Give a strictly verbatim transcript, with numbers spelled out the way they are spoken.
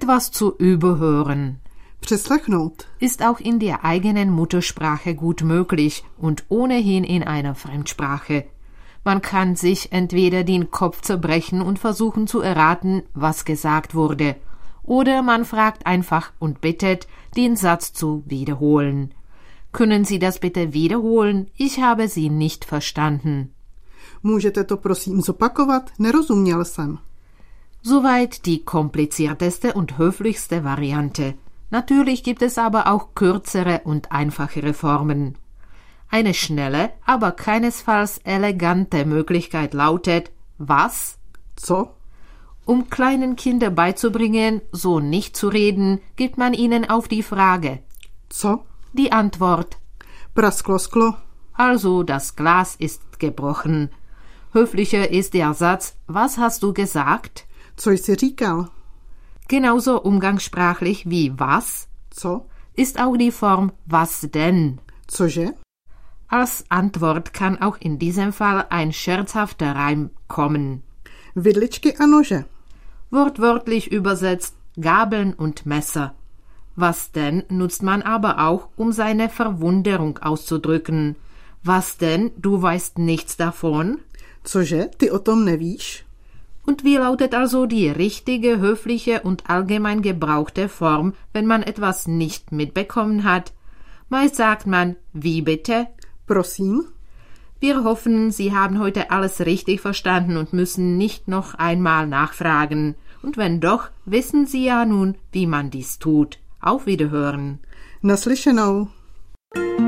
Etwas zu überhören. Přeslechnout. Ist auch in der eigenen Muttersprache gut möglich und ohnehin in einer Fremdsprache. Man kann sich entweder den Kopf zerbrechen und versuchen zu erraten, was gesagt wurde, oder man fragt einfach und bittet, den Satz zu wiederholen. Können Sie das bitte wiederholen? Ich habe Sie nicht verstanden. Můžete to prosím zopakovat? Nerozuměl jsem. Soweit die komplizierteste und höflichste Variante. Natürlich gibt es aber auch kürzere und einfachere Formen. Eine schnelle, aber keinesfalls elegante Möglichkeit lautet was? Co? Um kleinen Kindern beizubringen, so nicht zu reden, gibt man ihnen auf die Frage Co? die Antwort. Prasklo sklo. Also das Glas ist gebrochen. Höflicher ist der Satz, was hast du gesagt? Co jsi říkal? Genauso umgangssprachlich wie was Co? ist auch die Form was denn. Cože? Als Antwort kann auch in diesem Fall ein scherzhafter Reim kommen. Vidličky a nože. Wortwörtlich übersetzt Gabeln und Messer. Was denn nutzt man aber auch, um seine Verwunderung auszudrücken. Was denn, du weißt nichts davon? Cože, ty o tom nevíš? Und wie lautet also die richtige, höfliche und allgemein gebrauchte Form, wenn man etwas nicht mitbekommen hat? Meist sagt man, wie bitte? Prosím? Wir hoffen, Sie haben heute alles richtig verstanden und müssen nicht noch einmal nachfragen. Und wenn doch, wissen Sie ja nun, wie man dies tut. Auf Wiederhören. Naslyšenou.